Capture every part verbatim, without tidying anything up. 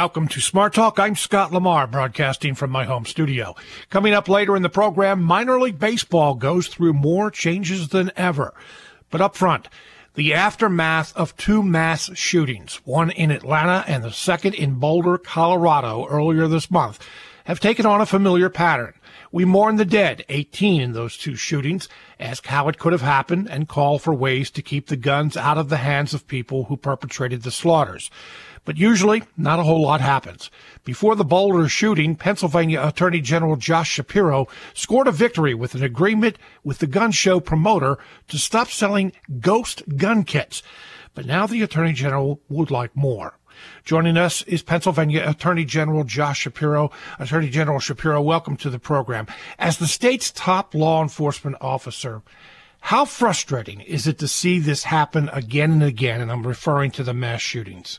Welcome to Smart Talk. I'm Scott Lamar, broadcasting from my home studio. Coming up later in the program, minor league baseball goes through more changes than ever. But up front, the aftermath of two mass shootings, one in Atlanta and the second in Boulder, Colorado, earlier this month, have taken on a familiar pattern. We mourn the dead, eighteen in those two shootings, ask how it could have happened, and call for ways to keep the guns out of the hands of people who perpetrated the slaughters. But usually, not a whole lot happens. Before the Boulder shooting, Pennsylvania Attorney General Josh Shapiro scored a victory with an agreement with the gun show promoter to stop selling ghost gun kits. But now the Attorney General would like more. Joining us is Pennsylvania Attorney General Josh Shapiro. Attorney General Shapiro, welcome to the program. As the state's top law enforcement officer, how frustrating is it to see this happen again and again? And I'm referring to the mass shootings.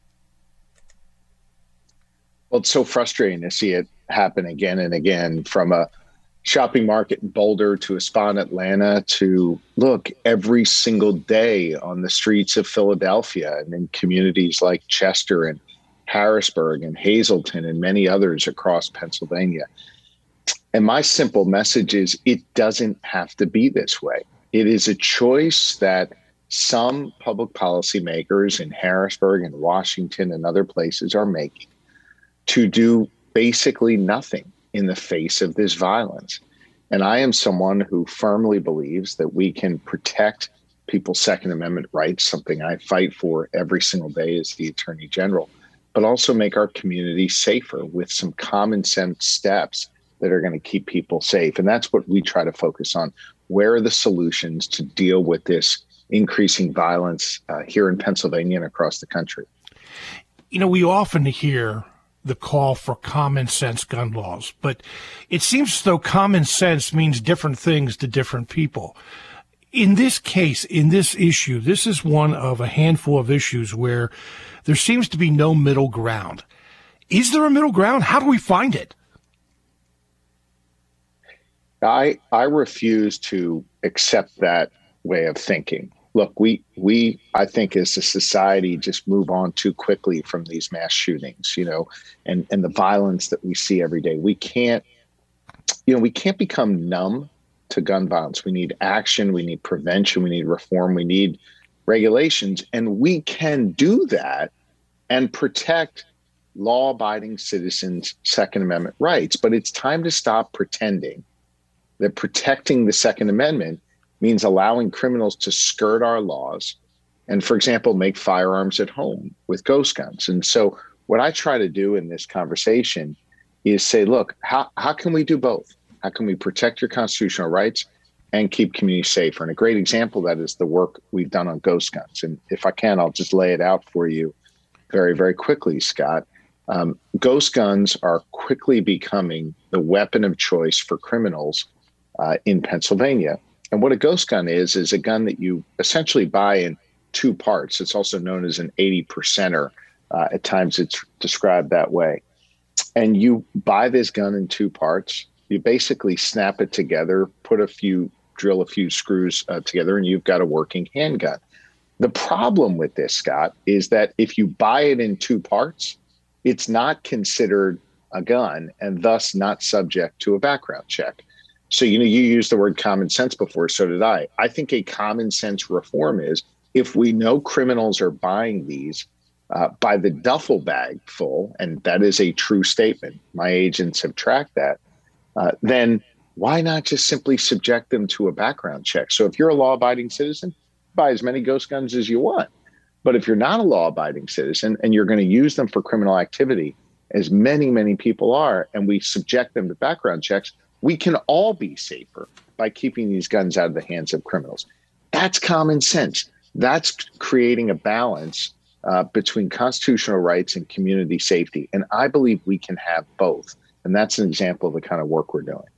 Well, it's so frustrating to see it happen again and again, from a shopping market in Boulder to a spa in Atlanta to, look, every single day on the streets of Philadelphia and in communities like Chester and Harrisburg and Hazleton and many others across Pennsylvania. And my simple message is it doesn't have to be this way. It is a choice that some public policy makers in Harrisburg and Washington and other places are making to do basically nothing in the face of this violence. And I am someone who firmly believes that we can protect people's Second Amendment rights, something I fight for every single day as the Attorney General, but also make our community safer with some common sense steps that are going to keep people safe. And that's what we try to focus on. Where are the solutions to deal with this increasing violence uh, here in Pennsylvania and across the country? You know, we often hear the call for common sense gun laws, but it seems as though common sense means different things to different people. In this case, in this issue, this is one of a handful of issues where there seems to be no middle ground. Is there a middle ground? How do we find it? I I refuse to accept that way of thinking. Look, we, we, I think as a society just move on too quickly from these mass shootings, you know, and, and the violence that we see every day. We can't, you know, we can't become numb to gun violence. We need action. We need prevention. We need reform. We need regulations. And we can do that and protect law-abiding citizens' Second Amendment rights. But it's time to stop pretending that protecting the Second Amendment means allowing criminals to skirt our laws and, for example, make firearms at home with ghost guns. And so what I try to do in this conversation is say, look, how, how can we do both? How can we protect your constitutional rights and keep communities safer? And a great example of that is the work we've done on ghost guns. And if I can, I'll just lay it out for you very, very quickly, Scott. Um, ghost guns are quickly becoming the weapon of choice for criminals uh, in Pennsylvania. And what a ghost gun is, is a gun that you essentially buy in two parts. It's also known as an eighty percenter. Uh, at times it's described that way. And you buy this gun in two parts. You basically snap it together, put a few, drill a few screws uh, together, and you've got a working handgun. The problem with this, Scott, is that if you buy it in two parts, it's not considered a gun and thus not subject to a background check. So, you know, you used the word common sense before, so did I. I think a common sense reform is if we know criminals are buying these uh, by the duffel bag full, and that is a true statement, my agents have tracked that, uh, then why not just simply subject them to a background check? So if you're a law-abiding citizen, buy as many ghost guns as you want. But if you're not a law-abiding citizen and you're going to use them for criminal activity, as many, many people are, and we subject them to background checks, we can all be safer by keeping these guns out of the hands of criminals. That's common sense. That's creating a balance uh, between constitutional rights and community safety. And I believe we can have both. And that's an example of the kind of work we're doing.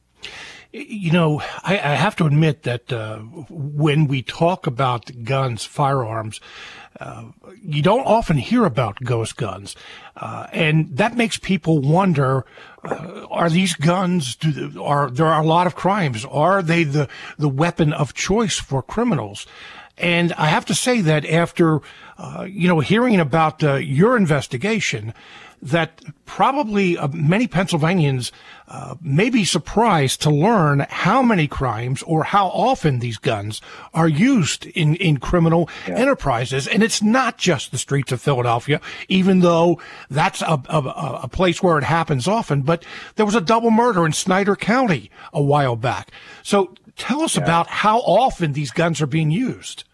You know, I, I have to admit that uh, when we talk about guns, firearms, uh, you don't often hear about ghost guns. Uh, and that makes people wonder, uh, are these guns, do, are there are a lot of crimes? Are they the, the weapon of choice for criminals? And I have to say that after, uh, you know, hearing about uh, your investigation, that probably uh, many Pennsylvanians uh, may be surprised to learn how many crimes or how often these guns are used in, in criminal yeah. enterprises. And it's not just the streets of Philadelphia, even though that's a, a, a place where it happens often. But there was a double murder in Snyder County a while back. So tell us yeah. about how often these guns are being used.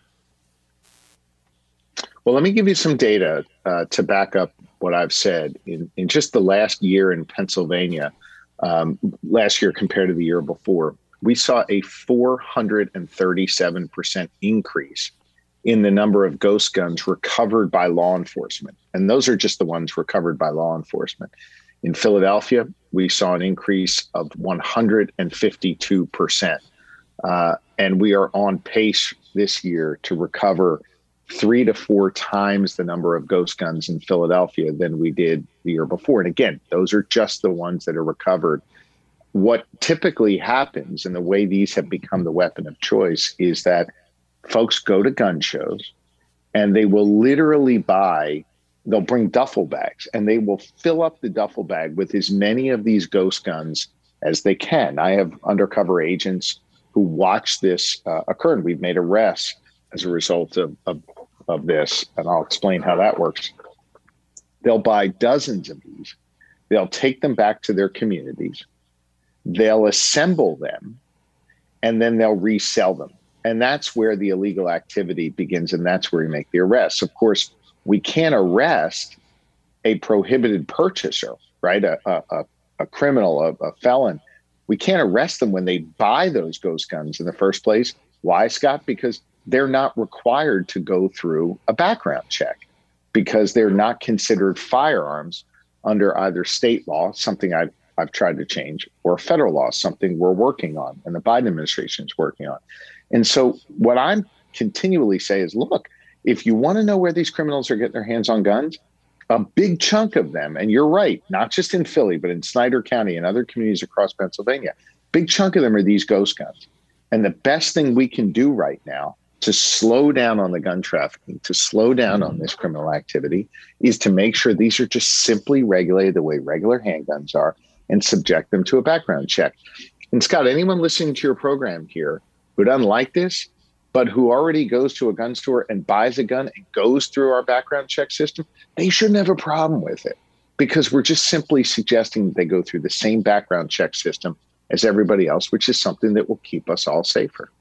Well, let me give you some data uh, to back up what I've said. In, in just the last year in Pennsylvania, um, last year compared to the year before, we saw a four hundred thirty-seven percent increase in the number of ghost guns recovered by law enforcement. And those are just the ones recovered by law enforcement. In Philadelphia, we saw an increase of one hundred fifty-two percent. Uh, and we are on pace this year to recover three to four times the number of ghost guns in Philadelphia than we did the year before. And again, those are just the ones that are recovered. What typically happens, and the way these have become the weapon of choice, is that folks go to gun shows and they will literally buy, they'll bring duffel bags and they will fill up the duffel bag with as many of these ghost guns as they can. I have undercover agents who watch this uh, occur, and we've made arrests as a result of, of, of this, and I'll explain how that works. They'll buy dozens of these. They'll take them back to their communities. They'll assemble them, and then they'll resell them. And that's where the illegal activity begins, and that's where we make the arrests. Of course, we can't arrest a prohibited purchaser, right? A, a, a criminal, a, a felon. We can't arrest them when they buy those ghost guns in the first place. Why, Scott? Because they're not required to go through a background check, because they're not considered firearms under either state law, something I've, I've tried to change, or federal law, something we're working on and the Biden administration is working on. And so what I'm continually say is, look, if you want to know where these criminals are getting their hands on guns, a big chunk of them, and you're right, not just in Philly, but in Snyder County and other communities across Pennsylvania, big chunk of them are these ghost guns. And the best thing we can do right now to slow down on the gun trafficking, to slow down on this criminal activity, is to make sure these are just simply regulated the way regular handguns are and subject them to a background check. And Scott, anyone listening to your program here who doesn't like this, but who already goes to a gun store and buys a gun and goes through our background check system, they shouldn't have a problem with it, because we're just simply suggesting that they go through the same background check system as everybody else, which is something that will keep us all safer.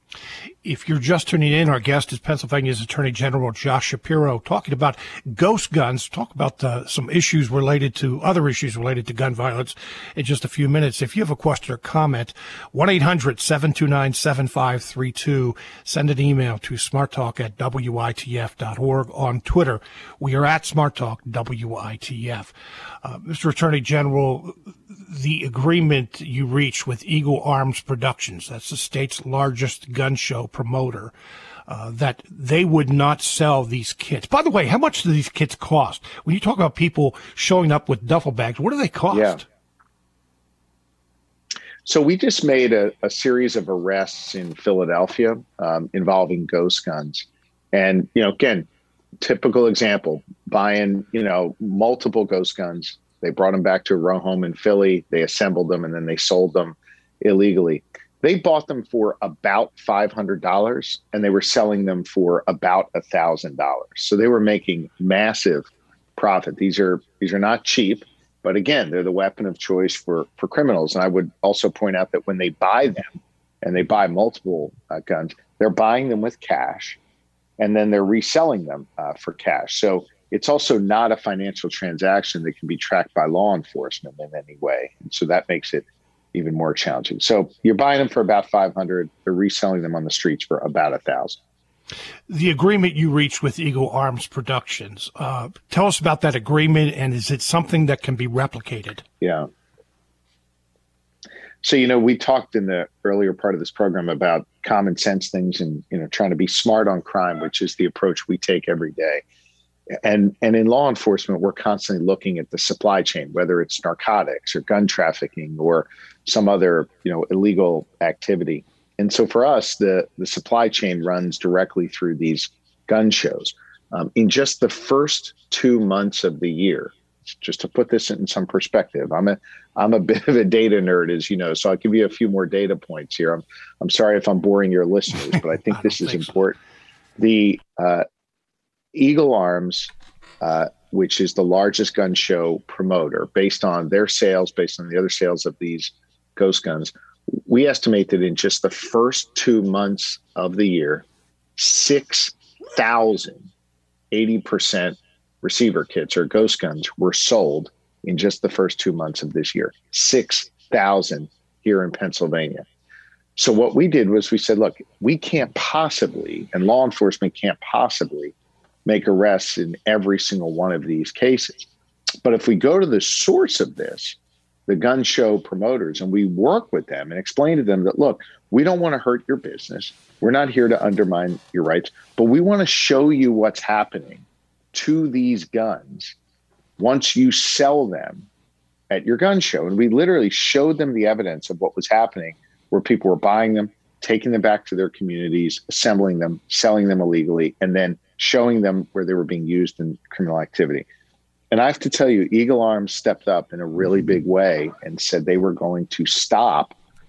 If you're just tuning in, our guest is Pennsylvania's Attorney General Josh Shapiro, talking about ghost guns, talk about uh, some issues related to other issues related to gun violence in just a few minutes. If you have a question or comment, one eight hundred seven two nine seven five three two. Send an email to smarttalk at W I T F dot org. On Twitter, we are at SmartTalk W I T F. Uh, Mister Attorney General, the agreement you reached with Eagle Arms Productions, that's the state's largest gun show promoter, uh, that they would not sell these kits. By the way, how much do these kits cost? When you talk about people showing up with duffel bags, what do they cost? Yeah. So we just made a, a series of arrests in Philadelphia um, involving ghost guns. And, you know, again, typical example, buying, you know, multiple ghost guns. They brought them back to a row home in Philly. They assembled them and then they sold them illegally. They bought them for about five hundred dollars and they were selling them for about one thousand dollars. So they were making massive profit. These are these are not cheap, but again, they're the weapon of choice for, for criminals. And I would also point out that when they buy them and they buy multiple uh, guns, they're buying them with cash and then they're reselling them uh, for cash. So it's also not a financial transaction that can be tracked by law enforcement in any way. And so that makes it even more challenging. So you're buying them for about five hundred. They're reselling them on the streets for about a thousand. The agreement you reached with Eagle Arms Productions, uh, tell us about that agreement, and is it something that can be replicated? Yeah. So, you know, we talked in the earlier part of this program about common sense things and, you know, trying to be smart on crime, which is the approach we take every day. And and in law enforcement, we're constantly looking at the supply chain, whether it's narcotics or gun trafficking or some other, you know, illegal activity. And so for us, the, the supply chain runs directly through these gun shows. Um, in just the first two months of the year, just to put this in some perspective. I'm a I'm a bit of a data nerd, as you know, so I'll give you a few more data points here. I'm I'm sorry if I'm boring your listeners, but I think I this is think important. So. The uh, Eagle Arms, uh, which is the largest gun show promoter, based on their sales, based on the other sales of these ghost guns, we estimate that in just the first two months of the year, six thousand eighty percent receiver kits or ghost guns were sold in just the first two months of this year. six thousand here in Pennsylvania. So what we did was we said, look, we can't possibly, and law enforcement can't possibly make arrests in every single one of these cases. But if we go to the source of this, the gun show promoters, and we work with them and explain to them that, look, we don't want to hurt your business. We're not here to undermine your rights, but we want to show you what's happening to these guns once you sell them at your gun show. And we literally showed them the evidence of what was happening, where people were buying them, taking them back to their communities, assembling them, selling them illegally, and then showing them where they were being used in criminal activity. And I have to tell you, Eagle Arms stepped up in a really big way and said they were going to stop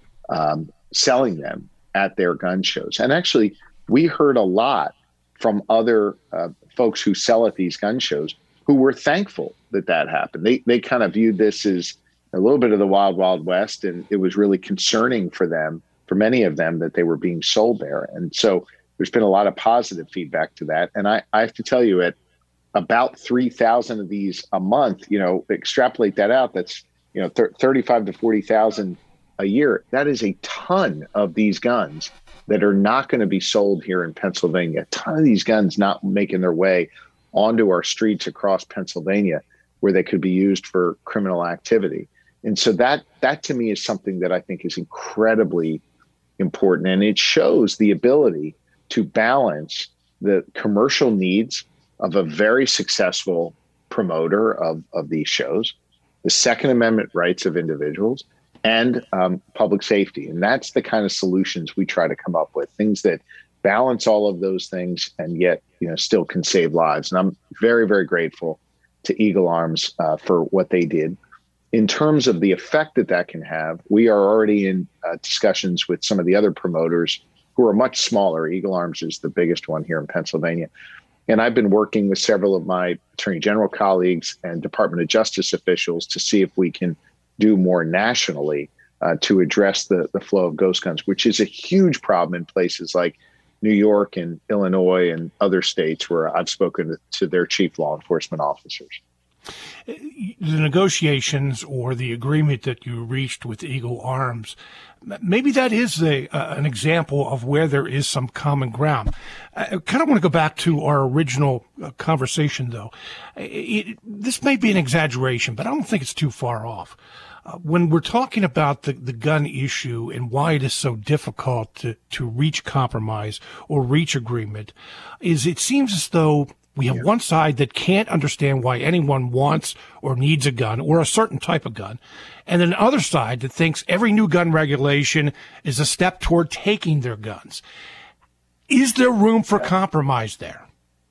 um, selling them at their gun shows. And actually, we heard a lot from other uh, folks who sell at these gun shows who were thankful that that happened. They they kind of viewed this as a little bit of the wild, wild west, and it was really concerning for them, for many of them, that they were being sold there. And so there's been a lot of positive feedback to that. And I, I have to tell you, at about three thousand of these a month, you know, extrapolate that out, that's, you know, th- thirty-five to forty thousand a year. That is a ton of these guns that are not going to be sold here in Pennsylvania. A ton of these guns not making their way onto our streets across Pennsylvania where they could be used for criminal activity. And so that, that to me is something that I think is incredibly important. And it shows the ability to balance the commercial needs of a very successful promoter of, of these shows, the Second Amendment rights of individuals, and um, public safety. And that's the kind of solutions we try to come up with, things that balance all of those things and yet, you know, still can save lives. And I'm very, very grateful to Eagle Arms uh, for what they did. In terms of the effect that that can have, we are already in uh, discussions with some of the other promoters who are much smaller. Eagle Arms is the biggest one here in Pennsylvania. And I've been working with several of my Attorney General colleagues and Department of Justice officials to see if we can do more nationally uh, to address the, the flow of ghost guns, which is a huge problem in places like New York and Illinois and other states where I've spoken to, to their chief law enforcement officers. The negotiations or the agreement that you reached with Eagle Arms, maybe that is a, uh, an example of where there is some common ground. I kind of want to go back to our original uh, conversation, though. It, this may be an exaggeration, but I don't think it's too far off. Uh, when we're talking about the, the gun issue and why it is so difficult to, to reach compromise or reach agreement, is it seems as though we have yeah. one side that can't understand why anyone wants or needs a gun or a certain type of gun, and then another side that thinks every new gun regulation is a step toward taking their guns. Is there room for compromise there?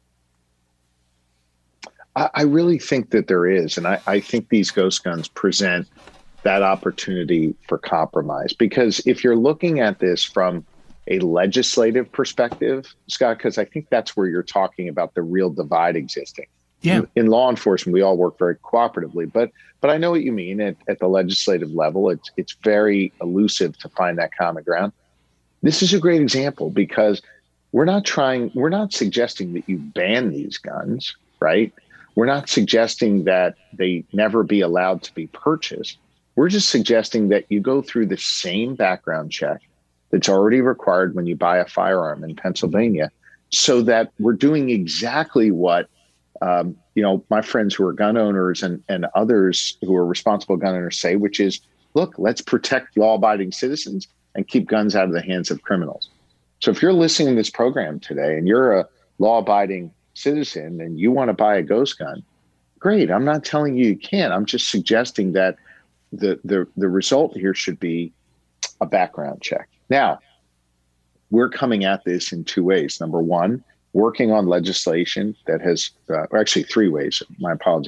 I, I really think that there is, and I, I think these ghost guns present that opportunity for compromise, because if you're looking at this from a legislative perspective, Scott, because I think that's where you're talking about the real divide existing. Yeah. In, in law enforcement, we all work very cooperatively, but but I know what you mean. At, at the legislative level, it's it's very elusive to find that common ground. This is a great example because we're not trying, we're not suggesting that you ban these guns, right? We're not suggesting that they never be allowed to be purchased. We're just suggesting that you go through the same background check that's already required when you buy a firearm in Pennsylvania, so that we're doing exactly what, um, you know, my friends who are gun owners and, and others who are responsible gun owners say, which is, look, let's protect law-abiding citizens and keep guns out of the hands of criminals. So if you're listening to this program today and you're a law-abiding citizen and you want to buy a ghost gun, great. I'm not telling you you can't. I'm just suggesting that the the the result here should be a background check. Now, we're coming at this in two ways. Number one, working on legislation that has, uh, or actually three ways, my apologies,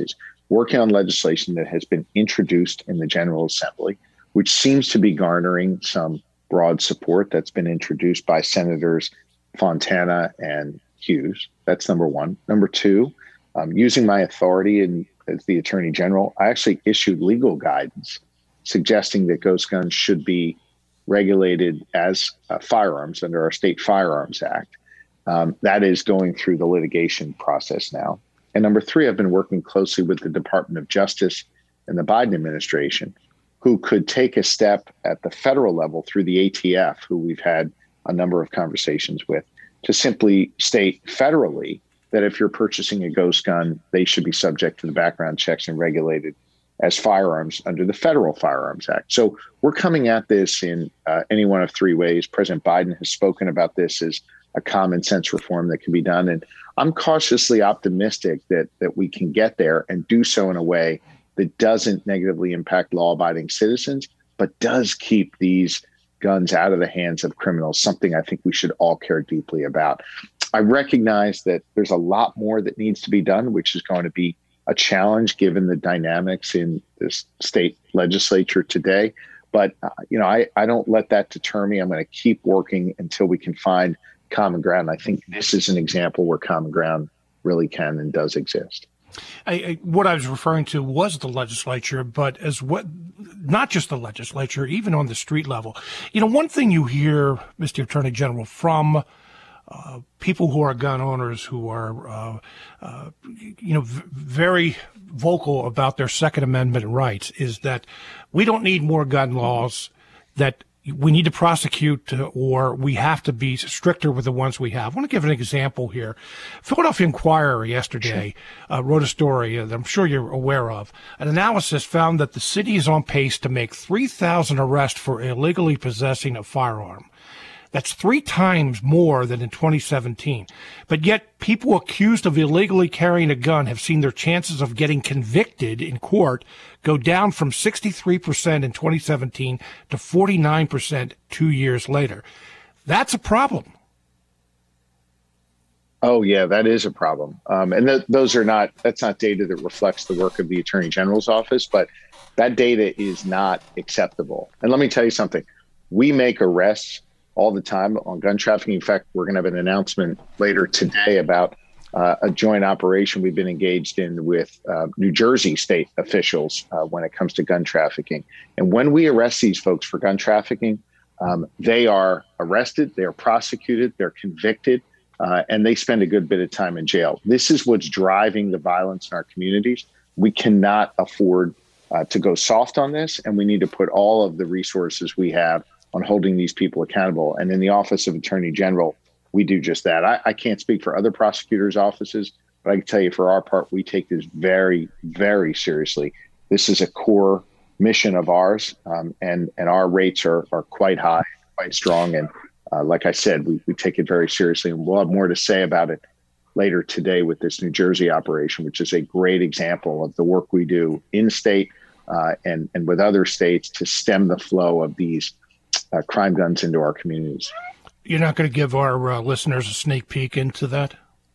working on legislation that has been introduced in the General Assembly, which seems to be garnering some broad support. That's been introduced by Senators Fontana and Hughes. That's number one. Number two, um, using my authority in, as the Attorney General, I actually issued legal guidance suggesting that ghost guns should be regulated as uh, firearms under our State Firearms Act. Um, that is going through the litigation process now. And number three, I've been working closely with the Department of Justice and the Biden administration, who could take a step at the federal level through the A T F, who we've had a number of conversations with, to simply state federally that if you're purchasing a ghost gun, they should be subject to the background checks and regulated as firearms under the Federal Firearms Act. So we're coming at this in uh, any one of three ways. President Biden has spoken about this as a common sense reform that can be done. And I'm cautiously optimistic that that we can get there and do so in a way that doesn't negatively impact law-abiding citizens, but does keep these guns out of the hands of criminals, something I think we should all care deeply about. I recognize that there's a lot more that needs to be done, which is going to be a challenge given the dynamics in this state legislature today. But, uh, you know, I, I don't let that deter me. I'm going to keep working until we can find common ground. I think this is an example where common ground really can and does exist. I, I, what I was referring to was the legislature, but as what, not just the legislature, even on the street level. You know, one thing you hear, Mister Attorney General, from uh, people who are gun owners who are, uh, uh, you know, v- very vocal about their Second Amendment rights is that we don't need more gun laws, that we need to prosecute or we have to be stricter with the ones we have. I want to give an example here. Philadelphia Inquirer yesterday uh, wrote a story that I'm sure you're aware of. An analysis found that the city is on pace to make three thousand arrests for illegally possessing a firearm. That's three times more than in twenty seventeen. But yet people accused of illegally carrying a gun have seen their chances of getting convicted in court go down from sixty-three percent in twenty seventeen to forty-nine percent two years later. That's a problem. Oh, yeah, that is a problem. Um, and th- those are not, that's not data that reflects the work of the Attorney General's office, but that data is not acceptable. And let me tell you something. We make arrests all the time on gun trafficking. In fact, we're going to have an announcement later today about uh, a joint operation we've been engaged in with uh, New Jersey state officials uh, when it comes to gun trafficking. And when we arrest these folks for gun trafficking, um, they are arrested, they are prosecuted, they're convicted, uh, and they spend a good bit of time in jail. This is what's driving the violence in our communities. We cannot afford uh, to go soft on this, and we need to put all of the resources we have on holding these people accountable. And in the Office of Attorney General, we do just that. I, I can't speak for other prosecutors' offices, but I can tell you for our part, we take this very, very seriously. This is a core mission of ours, um, and, and our rates are, are quite high, quite strong. And uh, like I said, we, we take it very seriously, and we'll have more to say about it later today with this New Jersey operation, which is a great example of the work we do in state uh, and, and with other states to stem the flow of these Uh, crime guns into our communities. You're not going to give our uh, listeners a sneak peek into that?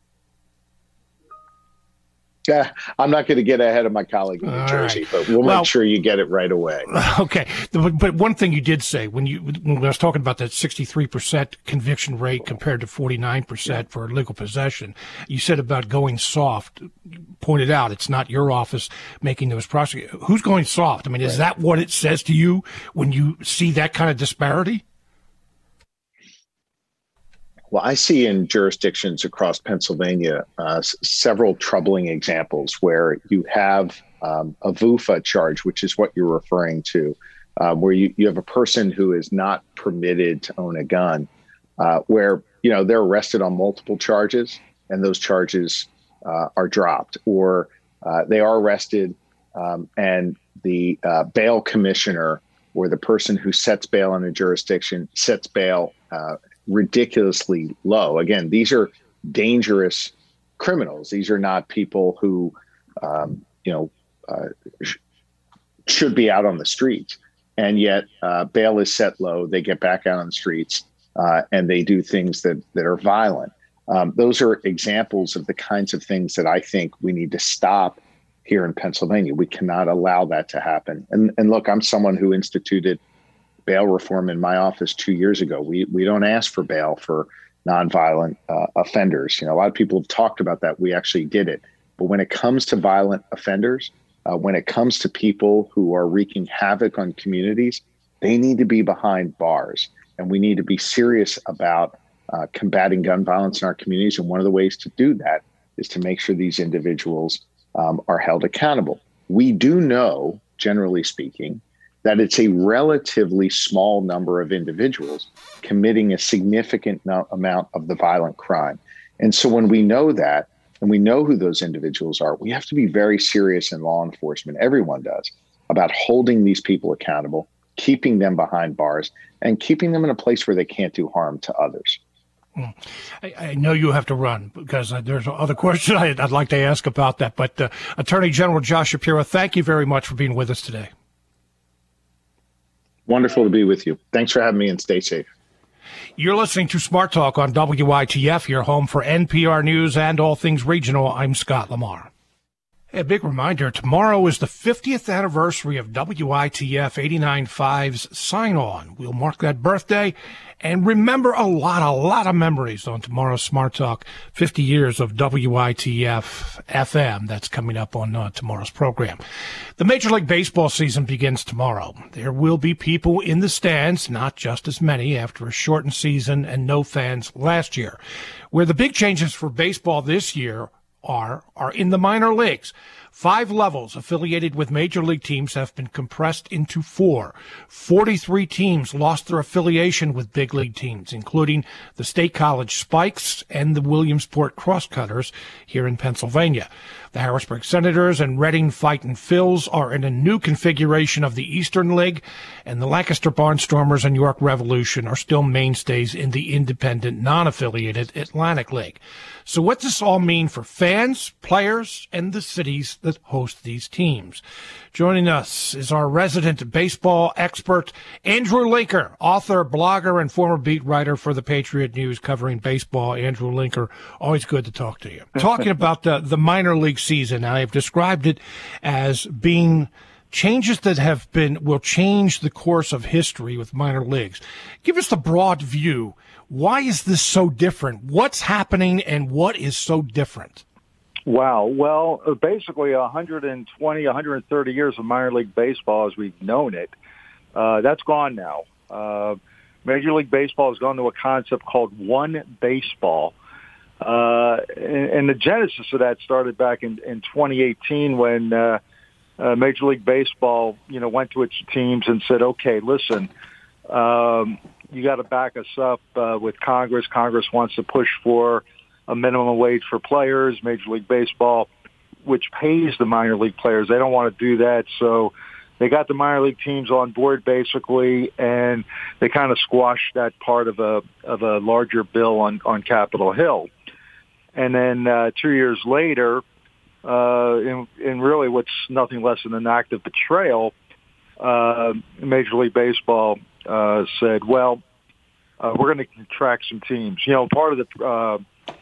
Yeah, I'm not going to get ahead of my colleague in New All Jersey, right. but we'll well, make sure you get it right away. Okay. But one thing you did say when you when I was talking about that sixty-three percent conviction rate compared to forty-nine percent for illegal possession, you said about going soft. You pointed out it's not your office making those prosecutions. Who's going soft? I mean, is right. that what it says to you when you see that kind of disparity? Well, I see in jurisdictions across Pennsylvania uh, s- several troubling examples where you have um, a V U F A charge, which is what you're referring to, uh, where you, you have a person who is not permitted to own a gun, uh, where, you know, they're arrested on multiple charges and those charges uh, are dropped, or uh, they are arrested um, and the uh, bail commissioner or the person who sets bail in a jurisdiction sets bail uh, ridiculously low. Again, these are dangerous criminals. These are not people who, um, you know, uh, sh- should be out on the streets. And yet uh, bail is set low. They get back out on the streets uh, and they do things that, that are violent. Um, those are examples of the kinds of things that I think we need to stop here in Pennsylvania. We cannot allow that to happen. And and look, I'm someone who instituted bail reform in my office two years ago. We we don't ask for bail for nonviolent uh, offenders. You know, a lot of people have talked about that. We actually did it. But when it comes to violent offenders, uh, when it comes to people who are wreaking havoc on communities, they need to be behind bars. And we need to be serious about uh, combating gun violence in our communities. And one of the ways to do that is to make sure these individuals um, are held accountable. We do know, generally speaking, that it's a relatively small number of individuals committing a significant no- amount of the violent crime. And so when we know that, and we know who those individuals are, we have to be very serious in law enforcement, everyone does, about holding these people accountable, keeping them behind bars, and keeping them in a place where they can't do harm to others. I, I know you have to run because uh, there's other questions I'd, I'd like to ask about that. But uh, Attorney General Josh Shapiro, thank you very much for being with us today. Wonderful to be with you. Thanks for having me, and stay safe. You're listening to Smart Talk on W I T F, your home for N P R News and all things regional. I'm Scott Lamar. A big reminder, tomorrow is the fiftieth anniversary of W I T F eighty-nine point five's Sign On. We'll mark that birthday and remember a lot, a lot of memories on tomorrow's Smart Talk, fifty years of W I T F F M. That's coming up on uh, tomorrow's program. The Major League Baseball season begins tomorrow. There will be people in the stands, not just as many after a shortened season and no fans last year. Where the big changes for baseball this year are are in the minor leagues. Five levels affiliated with major league teams have been compressed into four. forty-three teams lost their affiliation with big league teams, including the State College Spikes and the Williamsport Crosscutters here in Pennsylvania. The Harrisburg Senators and Reading Fightin' Phils are in a new configuration of the Eastern League, and the Lancaster Barnstormers and York Revolution are still mainstays in the independent, non-affiliated Atlantic League. So what does this all mean for fans, players, and the cities that host these teams? Joining us is our resident baseball expert, Andrew Linker, author, blogger, and former beat writer for the Patriot News covering baseball. Andrew Linker, always good to talk to you. Talking about the, the minor league season, I've described it as being changes that have been, will change the course of history with minor leagues. Give us the broad view. Why is this so different? What's happening and what is so different? Wow. Well, basically one hundred twenty, one hundred thirty years of minor league baseball as we've known it, uh, that's gone now. Uh, Major League Baseball has gone to a concept called one baseball. Uh, and, and the genesis of that started back in, in twenty eighteen when uh, uh, Major League Baseball, you know, went to its teams and said, okay, listen, um, you got to back us up uh, with Congress. Congress wants to push for a minimum wage for players. Major League Baseball, which pays the minor league players, they don't want to do that. So they got the minor league teams on board basically, and they kind of squashed that part of a of a larger bill on, on Capitol Hill. And then uh, two years later, uh, in, in really what's nothing less than an act of betrayal, uh, Major League Baseball uh, said, well, uh, we're going to contract some teams. You know, part of the uh,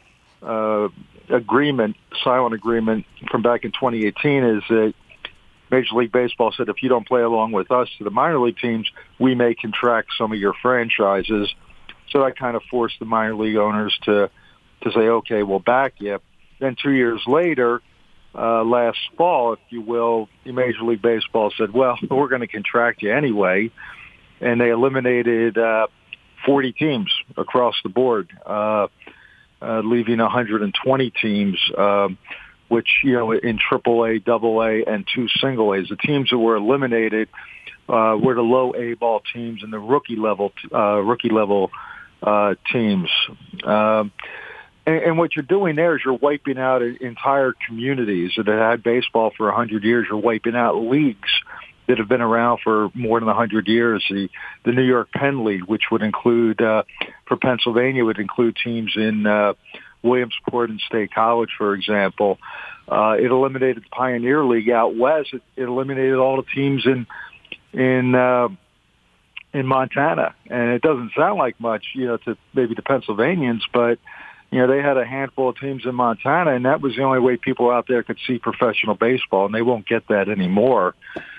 uh, agreement, silent agreement from back in twenty eighteen is that Major League Baseball said, if you don't play along with us to the minor league teams, we may contract some of your franchises. So that kind of forced the minor league owners to, to say, okay, we'll back you. Then two years later, uh, last fall, if you will, Major League Baseball said, well, we're going to contract you anyway. And they eliminated uh, forty teams across the board, uh, uh, leaving one hundred twenty teams, uh, which, you know, in triple A, double A, and two single A's. The teams that were eliminated uh, were the low A ball teams and the rookie level, uh, rookie level uh, teams. Um, and, and what you're doing there is you're wiping out entire communities that have had baseball for one hundred years. You're wiping out leagues that have been around for more than one hundred years. The, the New York Penn League, which would include, uh, for Pennsylvania, would include teams in uh, Williamsport and State College, for example. Uh, it eliminated the Pioneer League out west. It, it eliminated all the teams in in uh, in Montana. And it doesn't sound like much, you know, to maybe the Pennsylvanians, but you know, they had a handful of teams in Montana, and that was the only way people out there could see professional baseball, and they won't get that anymore.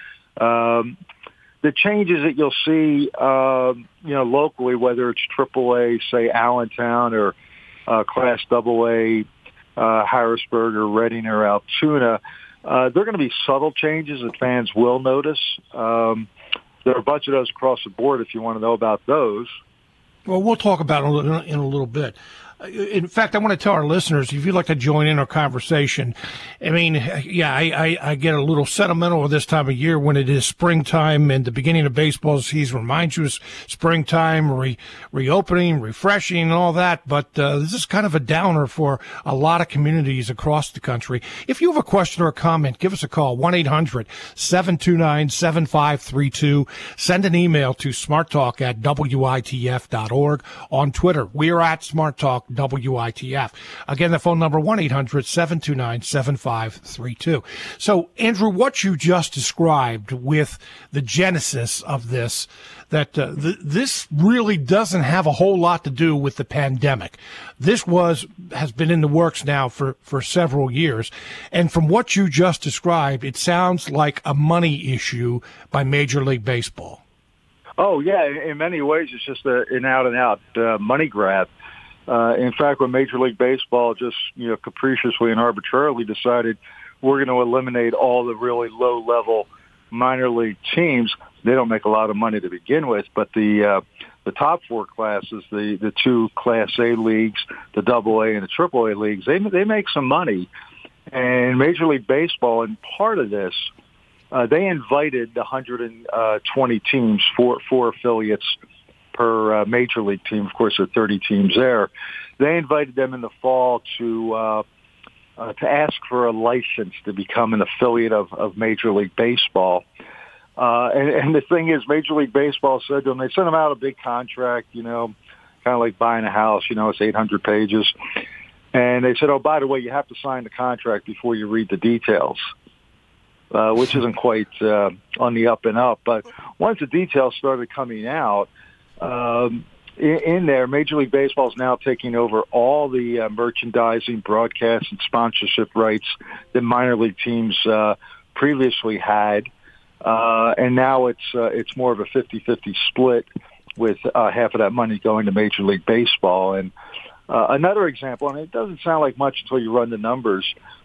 Um, the changes that you'll see, uh, you know, locally, whether it's triple A, say Allentown, or uh, Class double A, uh, Harrisburg or Reading or Altoona, uh, they're going to be subtle changes that fans will notice. Um, there are a bunch of those across the board if you want to know about those. Well, we'll talk about it in a little bit. In fact, I want to tell our listeners, if you'd like to join in our conversation, I mean, yeah, I, I, I get a little sentimental this time of year when it is springtime and the beginning of baseball season reminds you of springtime, re, reopening, refreshing, and all that. But uh, this is kind of a downer for a lot of communities across the country. If you have a question or a comment, give us a call, one eight hundred seven two nine seven five three two. Send an email to smarttalk at W I T F dot org. On Twitter, we are at SmartTalk W I T F. Again, the phone number, one eight hundred seven two nine seven five three two. So, Andrew, what you just described with the genesis of this, that uh, th- this really doesn't have a whole lot to do with the pandemic. This was has been in the works now for, for several years. And from what you just described, it sounds like a money issue by Major League Baseball. Oh, yeah. In many ways, it's just a, an out-and-out uh, money grab. Uh, in fact, when Major League Baseball just, you know, capriciously and arbitrarily decided we're going to eliminate all the really low-level minor league teams, they don't make a lot of money to begin with. But the uh, the top four classes, the, the two Class A leagues, the Double A and the Triple A leagues, they they make some money. And Major League Baseball, and part of this, uh, they invited the one hundred twenty teams, four four affiliates per uh, major league team. Of course, there are thirty teams there. They invited them in the fall to uh, uh, to ask for a license to become an affiliate of, of Major League Baseball. Uh, and, and the thing is, Major League Baseball said to them, they sent them out a big contract, you know, kind of like buying a house, you know, it's eight hundred pages. And they said, oh, by the way, you have to sign the contract before you read the details. Uh, which isn't quite uh, on the up and up. But once the details started coming out, Um, in, in there, Major League Baseball is now taking over all the uh, merchandising, broadcast, and sponsorship rights that minor league teams uh, previously had, uh, and now it's uh, it's more of a fifty-fifty split with uh, half of that money going to Major League Baseball. And uh, another example, and it doesn't sound like much until you run the numbers.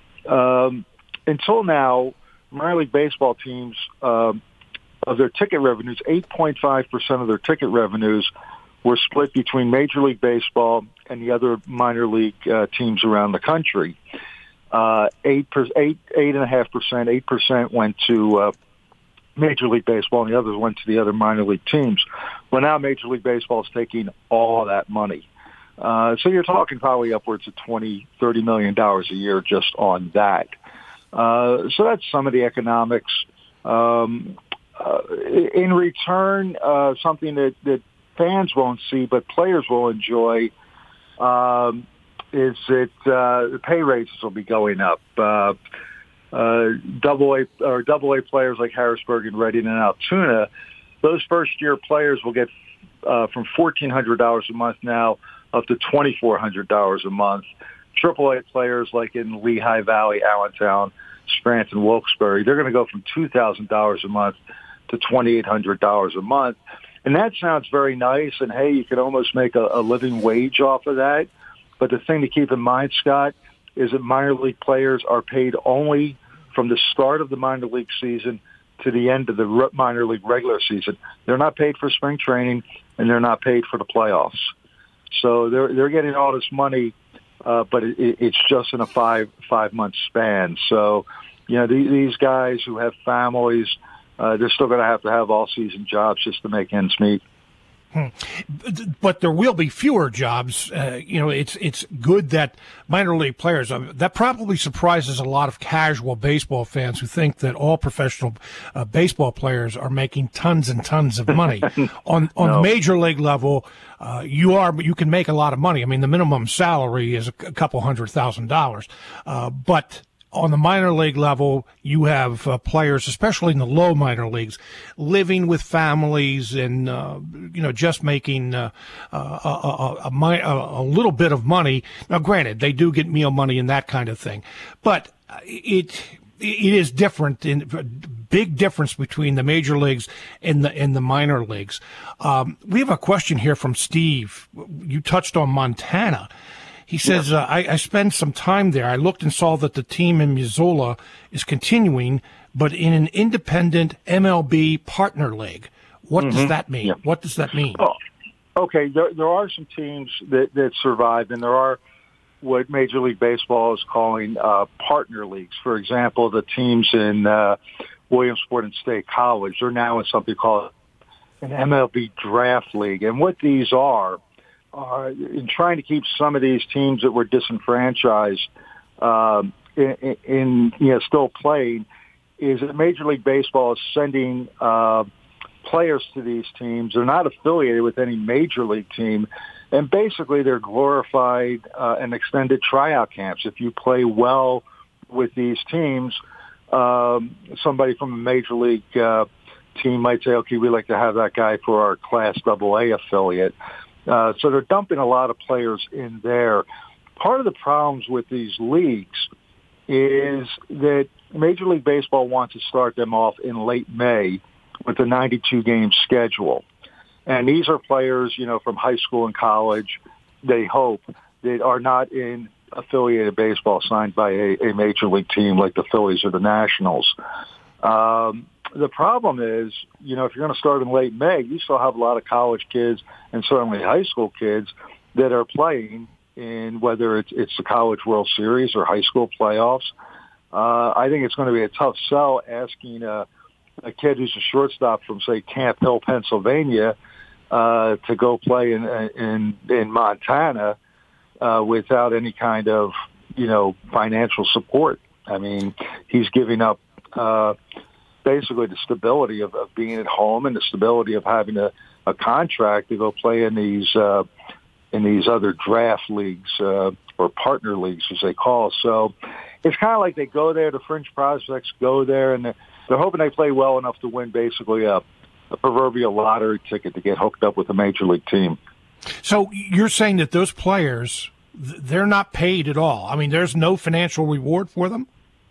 Um, until now, minor league baseball teams. Uh, Of their ticket revenues, eight point five percent of their ticket revenues were split between Major League Baseball and the other minor league uh, teams around the country. Uh, eight, eight, eight and a half percent, eight percent went to uh, Major League Baseball, and the others went to the other minor league teams. Well, now Major League Baseball is taking all of that money. Uh, so you're talking probably upwards of twenty, thirty million dollars a year just on that. Uh, so that's some of the economics. Um, Uh, in return, uh, something that, that fans won't see but players will enjoy um, is that uh, the pay raises will be going up. Uh, uh, double A or double A players like Harrisburg and Reading and Altoona, those first year players will get uh, from fourteen hundred dollars a month now up to twenty-four hundred dollars a month. Triple A players like in Lehigh Valley, Allentown, Scranton, Wilkes-Barre, they're going to go from two thousand dollars a month to twenty-eight hundred dollars a month. And that sounds very nice, and hey, you could almost make a, a living wage off of that. But the thing to keep in mind, Scott, is that minor league players are paid only from the start of the minor league season to the end of the minor league regular season. They're not paid for spring training, and they're not paid for the playoffs. So they're they're getting all this money, uh, but it, it's just in a five five month span. So, you know, the, these guys who have families, Uh, they're still going to have to have all-season jobs just to make ends meet. Hmm. But there will be fewer jobs. Uh, you know, it's it's good that minor league players, uh, that probably surprises a lot of casual baseball fans who think that all professional uh, baseball players are making tons and tons of money. on on no. the major league level, uh, you are, you can make a lot of money. I mean, the minimum salary is a, a couple hundred thousand dollars. Uh, but on the minor league level, you have uh, players, especially in the low minor leagues, living with families and, uh, you know, just making uh, uh, a, a, a, a little bit of money. Now, granted, they do get meal money and that kind of thing, but it it is different, in big difference between the major leagues and the and the minor leagues. Um, we have a question here from Steve. You touched on Montana. He says, uh, I, I spent some time there. I looked and saw that the team in Missoula is continuing, but in an independent M L B partner league. What mm-hmm. does that mean? Yeah. What does that mean? Oh, okay, there, there are some teams that, that survive, and there are what Major League Baseball is calling uh, partner leagues. For example, the teams in uh, Williamsport and State College, they're now in something called an M L B draft league. And what these are, Uh, in trying to keep some of these teams that were disenfranchised um, in, in, you know, still playing, is that Major League Baseball is sending uh, players to these teams. They're not affiliated with any major league team, and basically they're glorified uh, and extended tryout camps. If you play well with these teams, um, somebody from a major league uh, team might say, okay, we'd like to have that guy for our Class double A affiliate. Uh, so they're dumping a lot of players in there. Part of the problems with these leagues is that Major League Baseball wants to start them off in late May with a ninety-two game schedule. And these are players, you know, from high school and college, they hope, that are not in affiliated baseball signed by a, a major league team like the Phillies or the Nationals. Um, The problem is, you know, if you're going to start in late May, you still have a lot of college kids and certainly high school kids that are playing in whether it's, it's the College World Series or high school playoffs. Uh, I think it's going to be a tough sell asking a, a kid who's a shortstop from, say, Camp Hill, Pennsylvania, uh, to go play in in, in Montana uh, without any kind of, you know, financial support. I mean, he's giving up uh, – basically the stability of, of being at home and the stability of having a, a contract to go play in these uh, in these other draft leagues uh, or partner leagues, as they call. So it's kind of like they go there, the fringe prospects go there, and they're, they're hoping they play well enough to win basically a, a proverbial lottery ticket to get hooked up with a major league team. So you're saying that those players, they're not paid at all? I mean, there's no financial reward for them?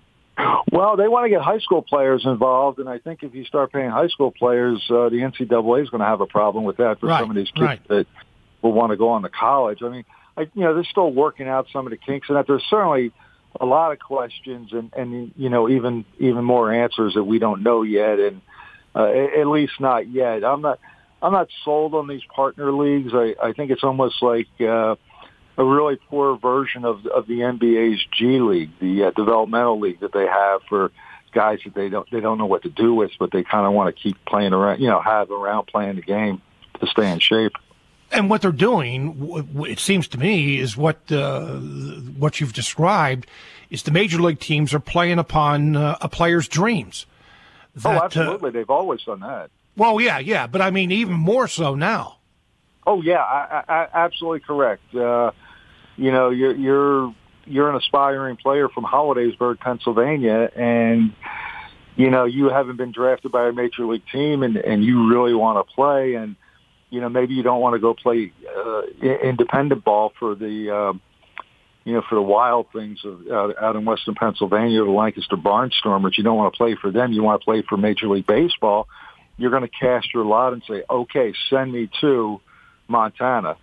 Well, they want to get high school players involved, and I think if you start paying high school players, uh, the N C double A is going to have a problem with that for right, some of these kids right. that will want to go on to college. I mean, I, you know, they're still working out some of the kinks, and that there's certainly a lot of questions and, and you know, even even more answers that we don't know yet, and uh, at least not yet. I'm not I'm not sold on these partner leagues. I, I think it's almost like uh, a really poor version of of the N B A's G League, the uh, developmental league that they have for guys that they don't they don't know what to do with, but they kind of want to keep playing around, you know, have around playing the game to stay in shape. And what they're doing, it seems to me, is what uh, what you've described is the major league teams are playing upon uh, a player's dreams. That, oh, absolutely. Uh, They've always done that. Well, yeah, yeah. But, I mean, even more so now. Oh, yeah, I, I, absolutely correct. Uh, you know, you're, you're you're an aspiring player from Hollidaysburg, Pennsylvania, and, you know, you haven't been drafted by a major league team, and, and you really want to play, and, you know, maybe you don't want to go play uh, independent ball for the, um, you know, for the Wild Things of, out, out in Western Pennsylvania, the Lancaster Barnstormers. You don't want to play for them. You want to play for Major League Baseball. You're going to cast your lot and say, okay, send me to Montana.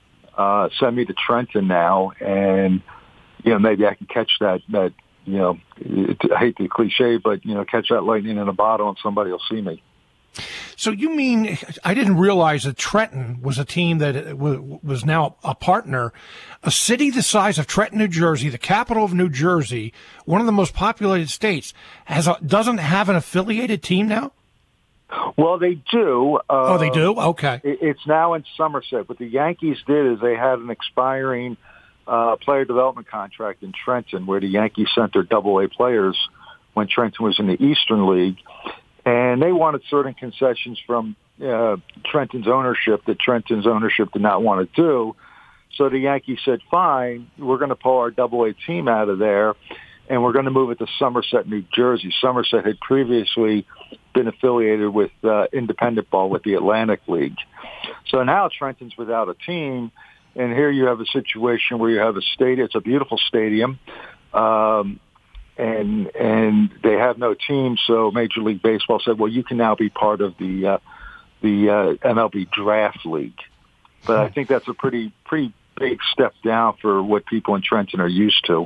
Uh, send me to Trenton now, and, you know, maybe I can catch that, that you know, I hate the cliche, but, you know, catch that lightning in a bottle and somebody will see me. So you mean, I didn't realize that Trenton was a team that was now a partner. A city the size of Trenton, New Jersey, the capital of New Jersey, one of the most populated states, has a, doesn't have an affiliated team now? Well, they do. Uh, oh, they do? Okay. It, it's now in Somerset. What the Yankees did is they had an expiring uh, player development contract in Trenton where the Yankees sent their double-A players when Trenton was in the Eastern League. And they wanted certain concessions from uh, Trenton's ownership that Trenton's ownership did not want to do. So the Yankees said, fine, we're going to pull our double-A team out of there. and we're going to move it to Somerset, New Jersey. Somerset had previously been affiliated with uh, independent ball with the Atlantic League. So now Trenton's without a team, and here you have a situation where you have a stadium. It's a beautiful stadium, um, and and they have no team. So Major League Baseball said, well, you can now be part of the uh, the uh, M L B Draft League. But I think that's a pretty pretty big step down for what people in Trenton are used to.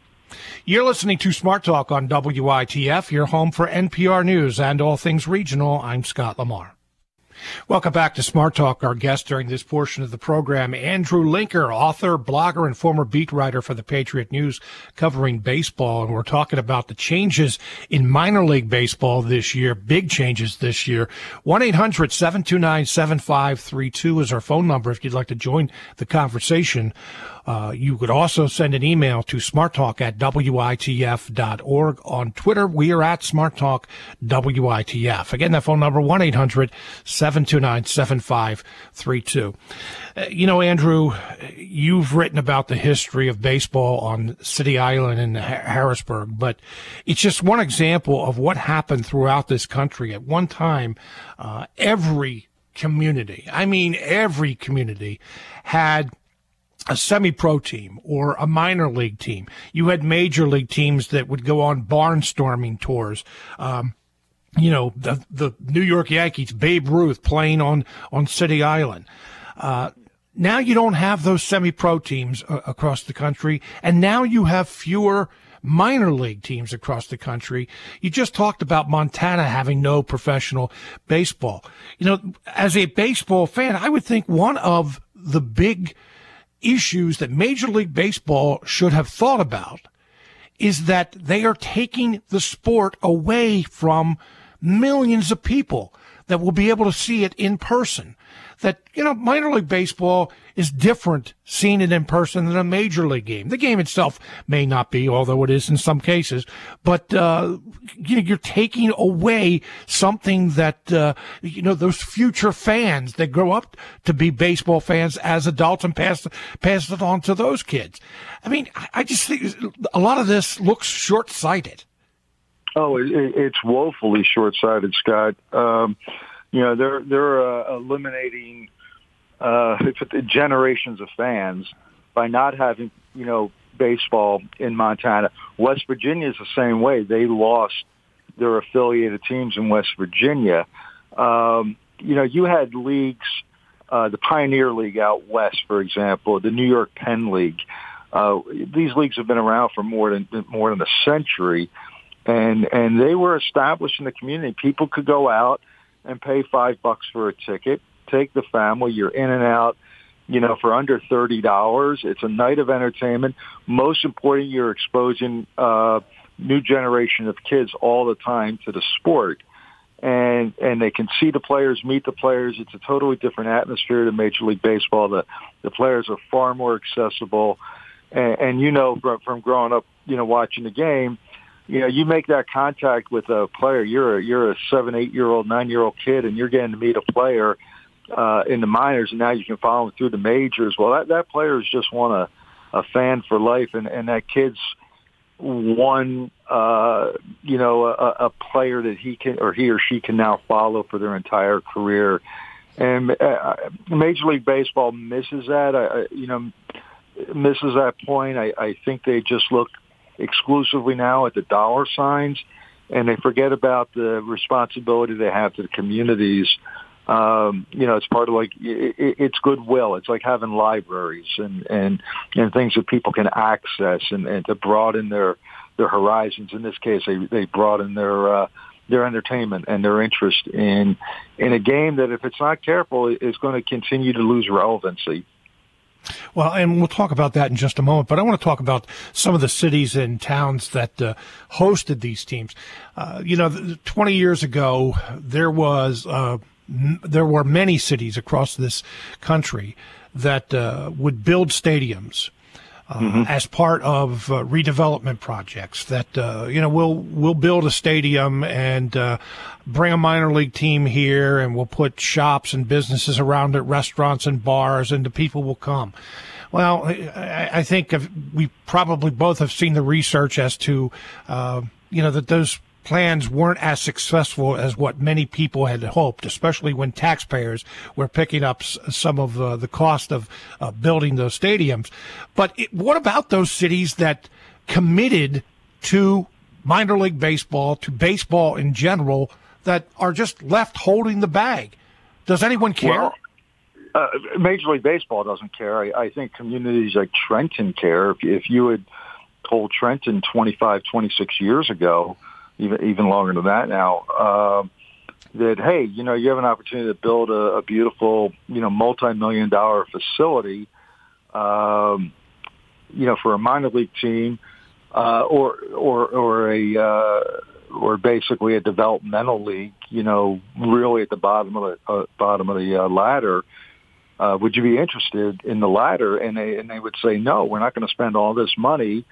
You're listening to Smart Talk on W I T F, your home for N P R News and all things regional. I'm Scott Lamar. Welcome back to Smart Talk. Our guest during this portion of the program, Andrew Linker, author, blogger, and former beat writer for the Patriot News covering baseball. And we're talking about the changes in minor league baseball this year, big changes this year. one eight hundred seven two nine seven five three two is our phone number if you'd like to join the conversation. Uh, you could also send an email to smarttalk at W I T F dot org. On Twitter, we are at SmartTalk W I T F. Again, that phone number, one eight hundred seven two nine seven five three two. Uh, you know, Andrew, you've written about the history of baseball on City Island in Harrisburg, but it's just one example of what happened throughout this country. At one time, uh, every community, I mean every community, had a semi-pro team or a minor league team. You had major league teams that would go on barnstorming tours. Um, you know, the, the New York Yankees, Babe Ruth playing on, on City Island. Uh, now you don't have those semi-pro teams uh, across the country, and now you have fewer minor league teams across the country. You just talked about Montana having no professional baseball. You know, as a baseball fan, I would think one of the big issues that Major League Baseball should have thought about is that they are taking the sport away from millions of people that will be able to see it in person. That, you know, minor league baseball is different seeing it in person than a major league game. The game itself may not be, although it is in some cases, but, uh, you know, you're taking away something that, uh, you know, those future fans that grow up to be baseball fans as adults and pass, pass it on to those kids. I mean, I just think a lot of this looks short-sighted. Oh, it, it's woefully short-sighted, Scott. Um, You know, they're they're uh, eliminating uh, generations of fans by not having, you know, baseball in Montana. West Virginia is the same way. They lost their affiliated teams in West Virginia. Um, you know, you had leagues, uh, the Pioneer League out west, for example, the New York Penn League. Uh, these leagues have been around for more than more than a century, and and they were established in the community. People could go out and pay five bucks for a ticket, take the family, you're in and out, you know, for under thirty dollars. It's a night of entertainment. Most important, you're exposing uh, new generation of kids all the time to the sport. And and they can see the players, meet the players. It's a totally different atmosphere to Major League Baseball. The the players are far more accessible. And, and you know, from, from growing up, you know, watching the game, you know, you make that contact with a player. You're a, you're a seven, eight-year-old, nine-year-old kid, and you're getting to meet a player uh, in the minors, and now you can follow him through the majors. Well, that, that player is just one a, a fan for life, and, and that kid's one, uh, you know, a, a player that he can or he or she can now follow for their entire career. And uh, Major League Baseball misses that. I, you know, misses that point. I, I think they just look exclusively now at the dollar signs, and they forget about the responsibility they have to the communities. Um, you know, it's part of like, it, it's goodwill. It's like having libraries and, and, and things that people can access and, and to broaden their, their horizons. In this case, they, they broaden their, uh, their entertainment and their interest in, in a game that, if it's not careful, is going to continue to lose relevancy. Well, and we'll talk about that in just a moment, but I want to talk about some of the cities and towns that uh, hosted these teams. Uh, you know, twenty years ago, there was uh, m- there were many cities across this country that uh, would build stadiums uh, mm-hmm. as part of uh, redevelopment projects. That uh, you know, we'll we'll build a stadium and uh, bring a minor league team here, and we'll put shops and businesses around it, restaurants and bars, and the people will come. Well, I, I think we probably both have seen the research as to, uh, you know, that those plans weren't as successful as what many people had hoped, especially when taxpayers were picking up s- some of uh, the cost of uh, building those stadiums. But it, what about those cities that committed to minor league baseball, to baseball in general, that are just left holding the bag? Does anyone care? Well, uh, Major League Baseball doesn't care. I, I think communities like Trenton care. If, if you had told Trenton twenty-five, twenty-six years ago, even even longer than that now, uh, that, hey, you know, you have an opportunity to build a, a beautiful, you know, multi-million dollar facility, um, you know, for a minor league team, uh, or or or a uh, or basically a developmental league, you know, really at the bottom of the uh, bottom of the uh, ladder. Uh, would you be interested in the latter? And they and they would say, no, we're not going to spend all this money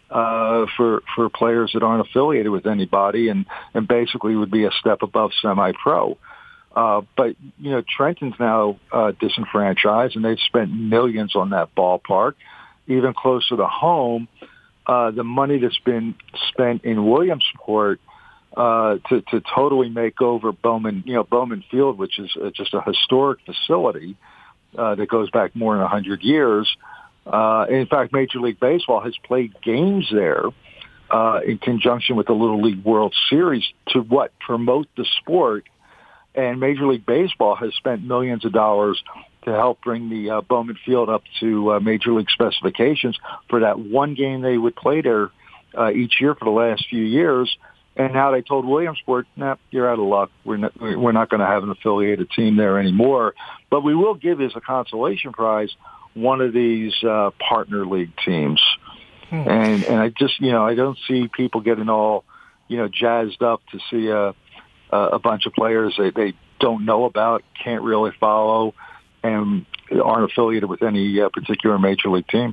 uh, for for players that aren't affiliated with anybody, and, and basically would be a step above semi-pro. Uh, but, you know, Trenton's now uh, disenfranchised, and they've spent millions on that ballpark. Even closer to home, uh, the money that's been spent in Williamsport uh, to, to totally make over Bowman, you know, Bowman Field, which is uh, just a historic facility uh, that goes back more than one hundred years. Uh, in fact, Major League Baseball has played games there uh, in conjunction with the Little League World Series to what? Promote the sport. And Major League Baseball has spent millions of dollars to help bring the uh, Bowman Field up to uh, Major League specifications for that one game they would play there uh, each year for the last few years. And now they told Williamsport, nah, you're out of luck. We're not, we're not going to have an affiliated team there anymore. But we will give as a consolation prize one of these uh, partner league teams. Hmm. And and I just, you know, I don't see people getting all, you know, jazzed up to see a, a bunch of players they, they don't know about, can't really follow, and aren't affiliated with any uh, particular major league team.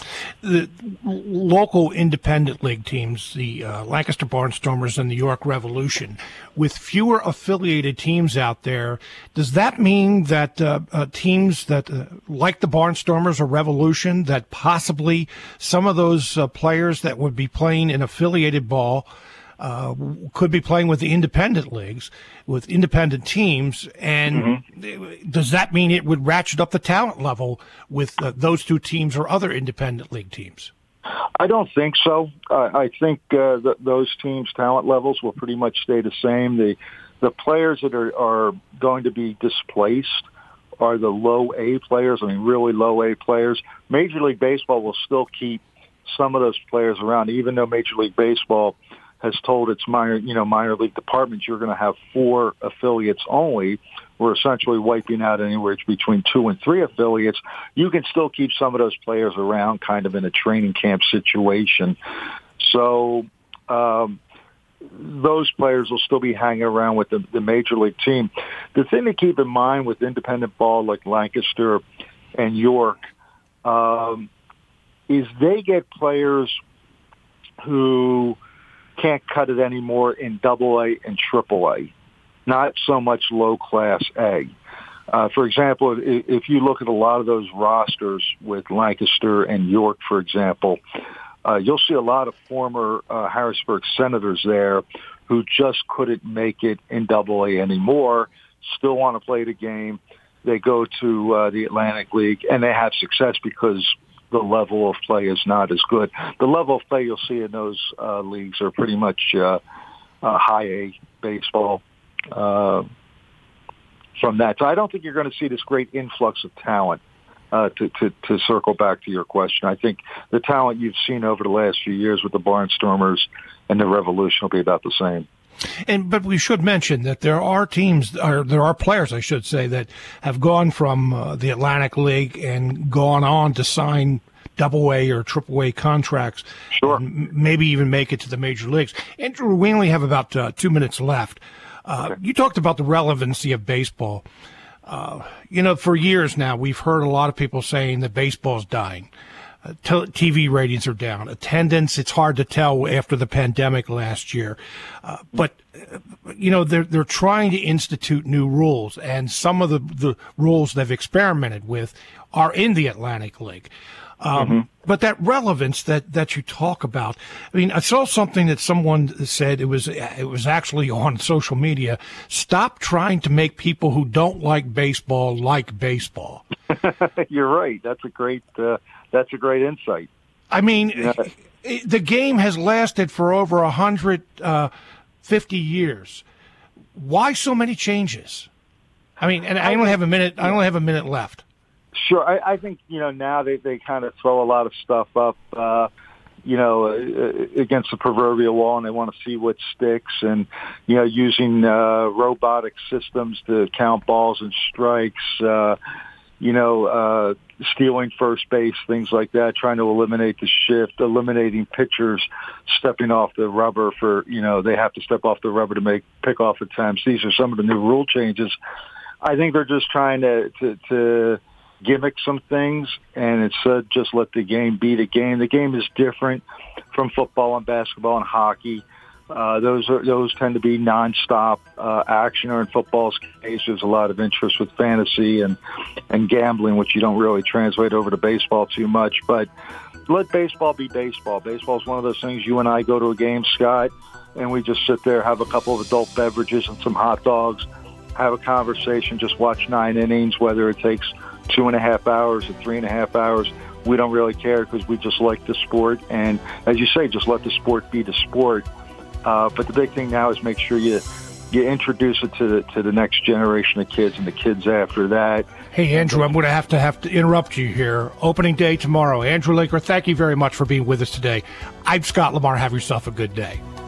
The local independent league teams, the uh, Lancaster Barnstormers and the York Revolution, with fewer affiliated teams out there, does that mean that uh, uh, teams that, uh, like the Barnstormers or Revolution, that possibly some of those uh, players that would be playing in affiliated ball Uh, could be playing with the independent leagues, with independent teams, and mm-hmm. does that mean it would ratchet up the talent level with uh, those two teams or other independent league teams? I don't think so. Uh, I think uh, th- those teams' talent levels will pretty much stay the same. The the players that are, are going to be displaced are the low A players. I mean, really low A players. Major League Baseball will still keep some of those players around, even though Major League Baseball has told its minor, you know, minor league departments you're going to have four affiliates only. We're essentially wiping out anywhere between two and three affiliates. You can still keep some of those players around, kind of in a training camp situation. So um, those players will still be hanging around with the, the major league team. The thing to keep in mind with independent ball like Lancaster and York um, is they get players who can't cut it anymore in double A and triple A, not so much low class A. Uh, for example, if, if you look at a lot of those rosters with Lancaster and York, for example, uh, you'll see a lot of former uh, Harrisburg Senators there who just couldn't make it in double A anymore, still want to play the game. They go to uh, the Atlantic League and they have success because the level of play is not as good. The level of play you'll see in those uh, leagues are pretty much uh, uh, high A baseball uh, from that. So I don't think you're going to see this great influx of talent. Uh, to, to, to circle back to your question, I think the talent you've seen over the last few years with the Barnstormers and the Revolution will be about the same. And but we should mention that there are teams, or there are players, I should say, that have gone from uh, the Atlantic League and gone on to sign double A or triple A contracts. Sure. And maybe even make it to the major leagues. Andrew, we only have about uh, two minutes left. Uh, okay. You talked about the relevancy of baseball. Uh, you know, for years now, we've heard a lot of people saying that baseball's dying. Uh, T V ratings are down. Attendance, it's hard to tell after the pandemic last year. Uh, but, uh, you know, they're, they're trying to institute new rules. And some of the, the rules they've experimented with are in the Atlantic League. Um, mm-hmm. But that relevance that, that you talk about, I mean, I saw something that someone said, it was it was actually on social media. Stop trying to make people who don't like baseball like baseball. You're right. That's a great uh, that's a great insight. I mean, yeah. the game has lasted for over one hundred fifty years. Why so many changes? I mean, and I only have a minute. I only have a minute left. Sure. I, I think, you know, now they, they kind of throw a lot of stuff up, uh, you know, uh, against the proverbial wall, and they want to see what sticks, and, you know, using uh, robotic systems to count balls and strikes, uh, you know, uh, stealing first base, things like that, trying to eliminate the shift, eliminating pitchers stepping off the rubber for, you know, they have to step off the rubber to make pickoff attempts. These are some of the new rule changes. I think they're just trying to, to, to gimmick some things, and it's uh, just let the game be the game. The game is different from football and basketball and hockey. Uh, those are those tend to be nonstop uh, action. Or in football's case, there's a lot of interest with fantasy and and gambling, which you don't really translate over to baseball too much. But let baseball be baseball. Baseball is one of those things. You and I go to a game, Scott, and we just sit there, have a couple of adult beverages and some hot dogs, have a conversation, just watch nine innings, whether it takes two and a half hours or three and a half hours. We don't really care because we just like the sport. And as you say, just let the sport be the sport. Uh, but the big thing now is make sure you you introduce it to the to the next generation of kids and the kids after that. Hey, Andrew, I'm going to have to have to interrupt you here. Opening day tomorrow. Andrew Linker, thank you very much for being with us today. I'm Scott Lamar. Have yourself a good day.